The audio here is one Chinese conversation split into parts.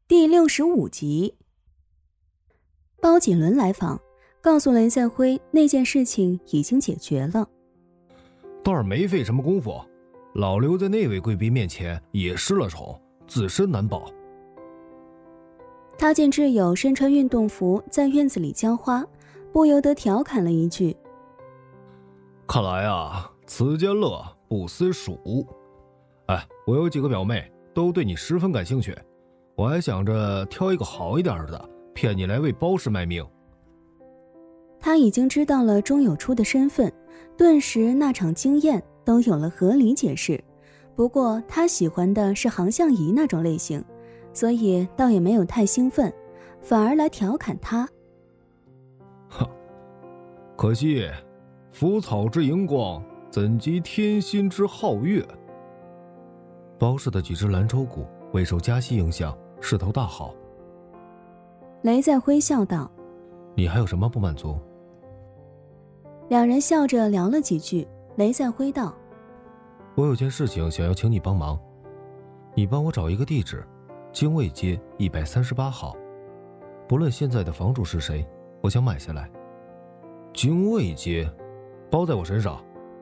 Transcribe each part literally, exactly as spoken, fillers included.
第六十五集。包锦伦来访，告诉雷在辉那件事情已经解决了。 倒是没费什么功夫，老刘在那位贵宾面前也失了宠，自身难保。 他见挚友身穿运动服在院子里浇花，不由得调侃了一句： 看来啊，此间乐不思蜀。哎，我有几个表妹都对你十分感兴趣，我还想着挑一个好一点的骗你来为包氏卖命。 他已经知道了钟有初的身份，顿时那场经验都有了合理解释。不过他喜欢的是杭相仪那种类型，所以倒也没有太兴奋，反而来调侃他。 哈，可惜腐草之荧光，怎及天心之皓月。包氏的几只兰州股未受加息影响，势头大好。 雷在辉笑道： 你还有什么不满足？ 两人笑着聊了几句，雷在辉道： 我有件事情想要请你帮忙，你帮我找一个地址，精卫街一百三十八号，不论现在的房主是谁，我想买下来。精卫街，包在我身上。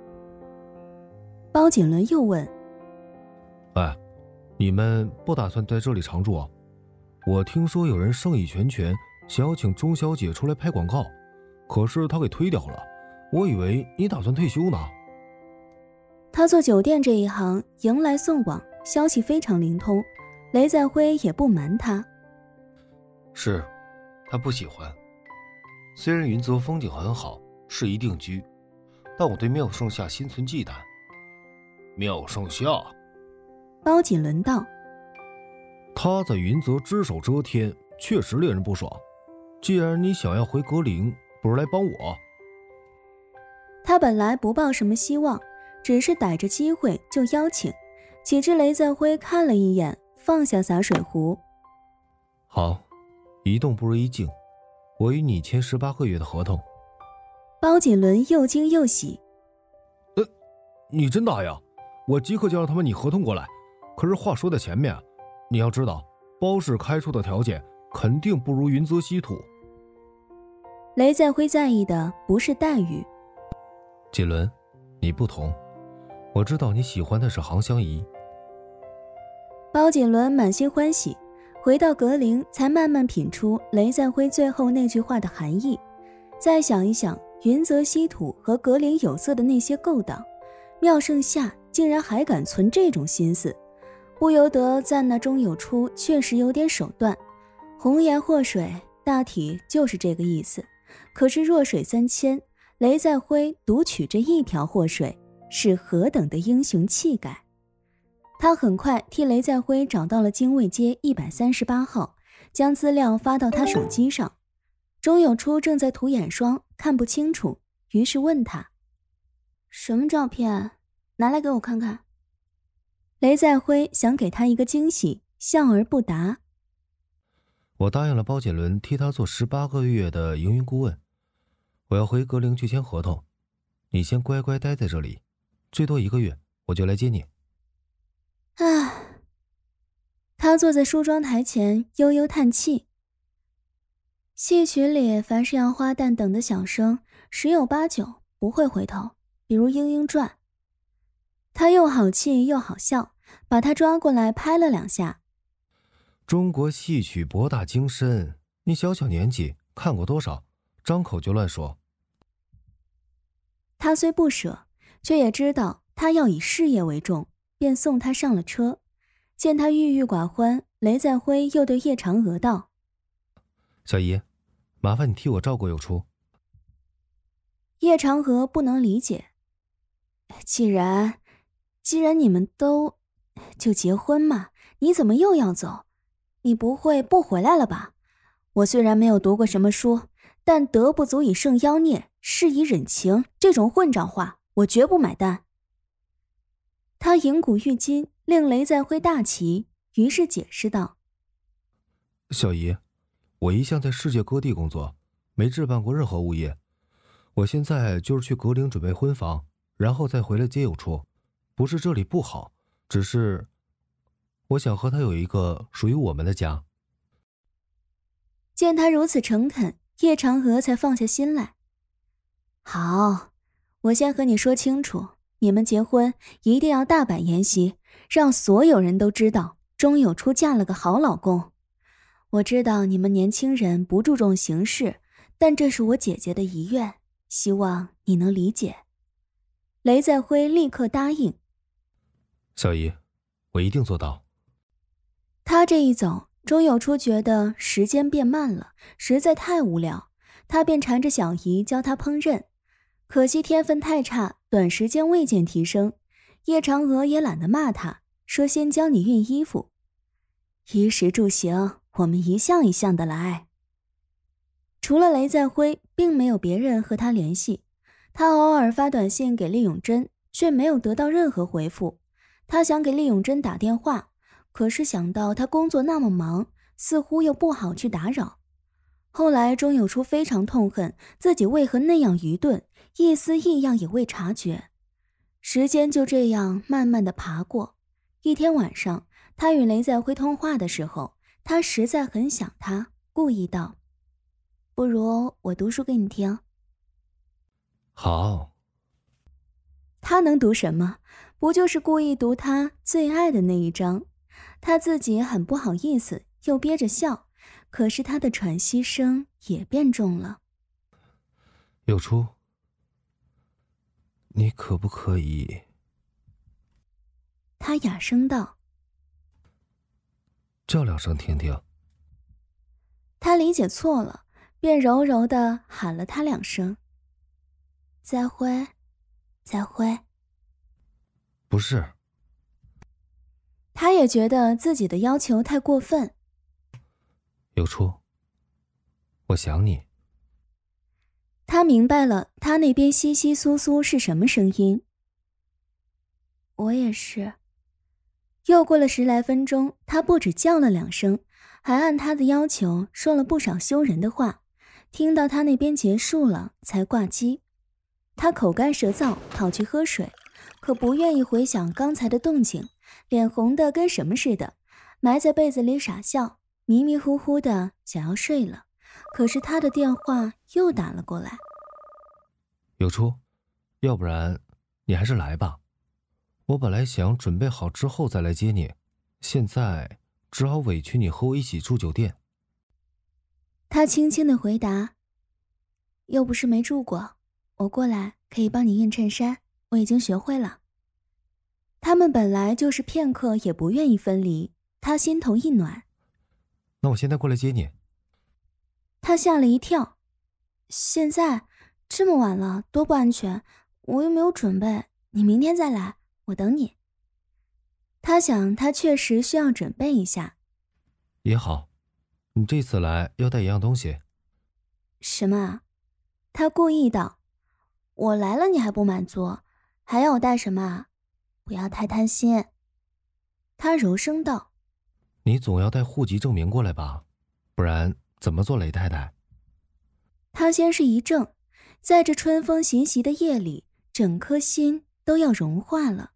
包锦伦又问： 哎，你们不打算在这里常住啊？我听说有人生意全全，想要请钟小姐出来拍广告，可是她给推掉了。我以为你打算退休呢。 他做酒店这一行，迎来送往，消息非常灵通，雷在辉也不瞒他。 是，他不喜欢。虽然云泽风景很好，适宜定居，但我对妙盛夏心存忌惮。 妙盛夏， 包锦伦道： 他在云泽只手遮天，确实令人不爽。既然你想要回格陵，不如来帮我。 他本来不抱什么希望，只是逮着机会就邀请。岂知雷在辉看了一眼，放下洒水壶。 好，一动不如一静，我与你签十八个月的合同。 包锦伦又惊又喜： 呃，你真大呀！我即刻就让他们拟合同过来。可是话说在前面，你要知道，包氏开出的条件肯定不如云泽稀土。 雷在辉在意的不是待遇。 锦伦，你不同，我知道你喜欢的是杭相仪。 包锦伦满心欢喜，回到格陵才慢慢品出雷在辉最后那句话的含义。再想一想云泽稀土和格陵有色的那些勾当，妙盛夏竟然还敢存这种心思，不由得赞那钟有初确实有点手段。红颜祸水大体就是这个意思，可是弱水三千，雷在辉独取这一条祸水，是何等的英雄气概。他很快替雷在辉找到了精卫街一百三十八号，将资料发到他手机上。钟有初正在涂眼霜，看不清楚，于是问他：什么照片？拿来给我看看。雷在辉想给他一个惊喜，笑而不答。 我答应了包锦伦替他做十八个月的营运顾问，我要回格陵去签合同，你先乖乖待在这里，最多一个月我就来接你。 唉，他坐在梳妆台前悠悠叹气。戏曲里凡是要花旦等的小生，十有八九不会回头，比如莺莺传。他又好气又好笑，把他抓过来拍了两下。 中国戏曲博大精深，你小小年纪看过多少，张口就乱说。 他虽不舍，却也知道他要以事业为重，便送他上了车。见他郁郁寡欢，雷在辉又对叶长娥道： 小姨，麻烦你替我照顾有初。 叶长娥不能理解，既然既然你们都就结婚嘛，你怎么又要走？你不会不回来了吧？我虽然没有读过什么书，但德不足以胜妖孽，是以忍情，这种混账话我绝不买单。他引古喻今，令雷在辉大奇，于是解释道： 小姨，我一向在世界各地工作，没置办过任何物业。我现在就是去格陵准备婚房，然后再回来接有初。不是这里不好，只是我想和他有一个属于我们的家。 见他如此诚恳，叶长河才放下心来。好，我先和你说清楚，你们结婚一定要大摆筵席，让所有人都知道钟有初嫁了个好老公。我知道你们年轻人不注重形式，但这是我姐姐的遗愿，希望你能理解。雷在辉立刻答应。 小姨，我一定做到。 他这一走，钟有初觉得时间变慢了，实在太无聊，他便缠着小姨教他烹饪。可惜天分太差，短时间未见提升。叶长娥也懒得骂他，说先教你熨衣服，衣食住行我们一项一项的来。除了雷在辉，并没有别人和他联系。他偶尔发短信给厉永贞，却没有得到任何回复。他想给厉永贞打电话，可是想到他工作那么忙，似乎又不好去打扰。后来钟有初非常痛恨自己为何那样愚钝，一丝异样也未察觉。时间就这样慢慢的爬过。一天晚上，他与雷在辉通话的时候，他实在很想他，故意道：不如我读书给你听。 好。 他能读什么？不就是故意读他最爱的那一章。他自己很不好意思，又憋着笑，可是他的喘息声也变重了。 有初，你可不可以？ 他哑声道。 叫两声听听。 他理解错了，便柔柔地喊了他两声。再会，再会。 不是。 他也觉得自己的要求太过分。 有初，我想你。 他明白了，他那边窸窸窣窣是什么声音。我也是。又过了十来分钟，他不止叫了两声，还按他的要求说了不少羞人的话。听到他那边结束了，才挂机。他口干舌燥，跑去喝水，可不愿意回想刚才的动静，脸红的跟什么似的，埋在被子里傻笑，迷迷糊糊的想要睡了。可是他的电话又打了过来。 有初，要不然你还是来吧。我本来想准备好之后再来接你，现在只好委屈你和我一起住酒店。 他轻轻地回答：又不是没住过，我过来可以帮你印衬衫，我已经学会了。他们本来就是片刻也不愿意分离，他心头一暖。 那我现在过来接你。 他吓了一跳，现在这么晚了，多不安全，我又没有准备，你明天再来，我等你。他想他确实需要准备一下。 也好，你这次来要带一样东西。 什么啊？他故意道。我来了你还不满足，还要我带什么啊？不要太贪心。他柔声道。 你总要带户籍证明过来吧，不然怎么做雷太太？ 他先是一怔，在这春风习习的夜里，整颗心都要融化了。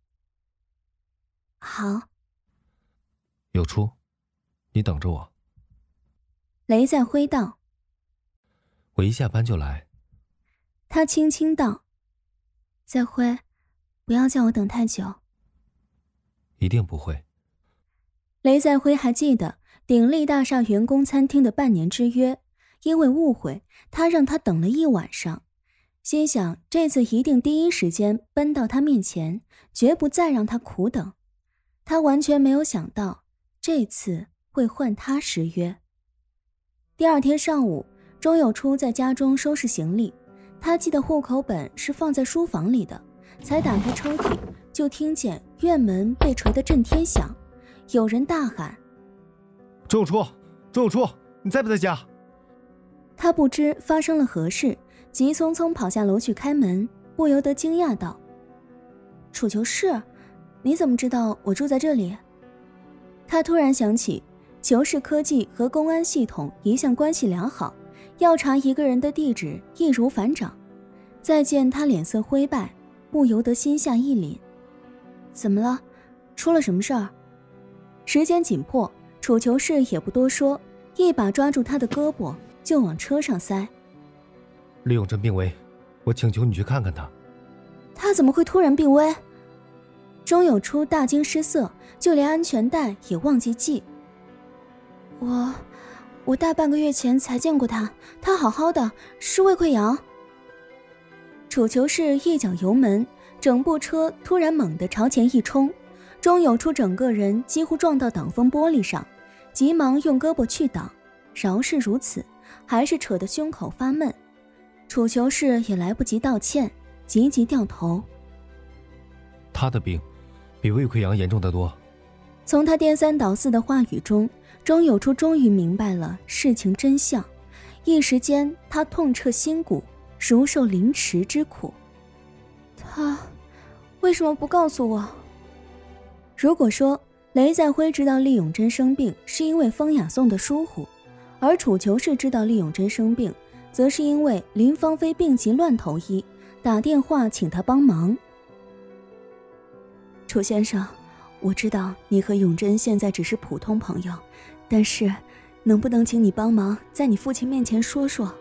好。 有初，你等着我。 雷在辉道。 我一下班就来。 他轻轻道。在辉，不要叫我等太久。 一定不会。 雷在辉还记得鼎力大厦员工餐厅的半年之约，因为误会，他让他等了一晚上，心想这次一定第一时间奔到他面前，绝不再让他苦等。他完全没有想到这次会换他失约。第二天上午，钟有初在家中收拾行李，他记得户口本是放在书房里的，才打开抽屉，就听见院门被捶得震天响，有人大喊： 钟有初，钟有初，你在不在家？ 他不知发生了何事，急匆匆跑下楼去开门，不由得惊讶道：楚囚室，你怎么知道我住在这里？他突然想起囚室科技和公安系统一向关系良好，要查一个人的地址易如反掌。再见他脸色灰败，不由得心下一凛。怎么了？出了什么事儿？时间紧迫，楚囚室也不多说， 一把抓住他的胳膊就往车上塞。 厉永真病危，我请求你去看看他。 他怎么会突然病危？钟有初大惊失色，就连安全带也忘记系。我我大半个月前才见过他，他好好的，是胃溃疡。楚求是一脚油门，整部车突然猛地朝前一冲，钟有初整个人几乎撞到挡风玻璃上，急忙用胳膊去挡，饶是如此，还是扯得胸口发闷。楚求是也来不及道歉，急急掉头。 他的病比胃溃疡严重得多。 从他颠三倒四的话语中，钟有初终于明白了事情真相，一时间他痛彻心骨，如受凌迟之苦。他为什么不告诉我？如果说雷在辉知道厉永真生病是因为风雅颂的疏忽，而楚求是知道厉永真生病则是因为林芳菲病急乱投医，打电话请他帮忙。楚先生，我知道你和永真现在只是普通朋友，但是能不能请你帮忙在你父亲面前说说，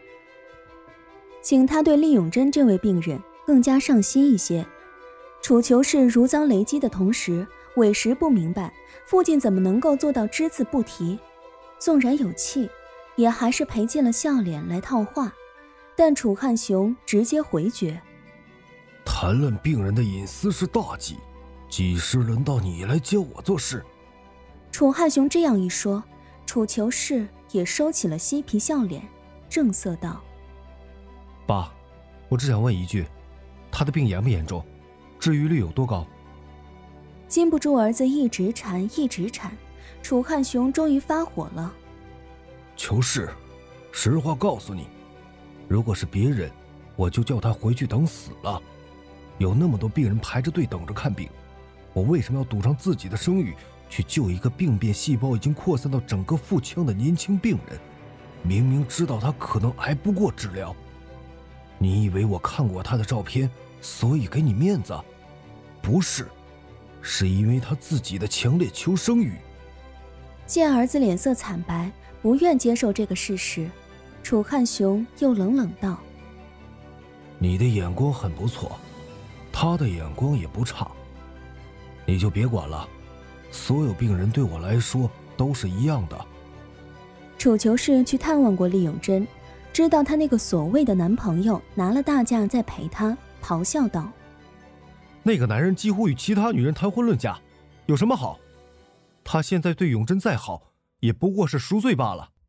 请他对厉永真这位病人更加上心一些。楚求是如遭雷击的同时，委实不明白父亲怎么能够做到只字不提，纵然有气也还是赔尽了笑脸来套话。但楚汉雄直接回绝， 谈论病人的隐私是大忌，几时轮到你来教我做事？ 楚汉雄这样一说，楚求是也收起了嬉皮笑脸，正色道： 爸，我只想问一句，他的病严不严重？治愈率有多高？ 禁不住儿子一直缠一直缠，楚汉雄终于发火了。 求是，实话告诉你，如果是别人，我就叫他回去等死了。有那么多病人排着队等着看病，我为什么要赌上自己的声誉去救一个病变细胞已经扩散到整个腹腔的年轻病人？明明知道他可能挨不过治疗，你以为我看过他的照片，所以给你面子？不是，是因为他自己的强烈求生欲。 见儿子脸色惨白，不愿接受这个事实，楚汉雄又冷冷道： 你的眼光很不错，他的眼光也不差，你就别管了，所有病人对我来说都是一样的。 楚求是去探望过厉永真，知道她那个所谓的男朋友拿了大价在陪她，咆哮道： 那个男人几乎与其他女人谈婚论嫁，有什么好？他现在对永贞再好，也不过是赎罪罢了。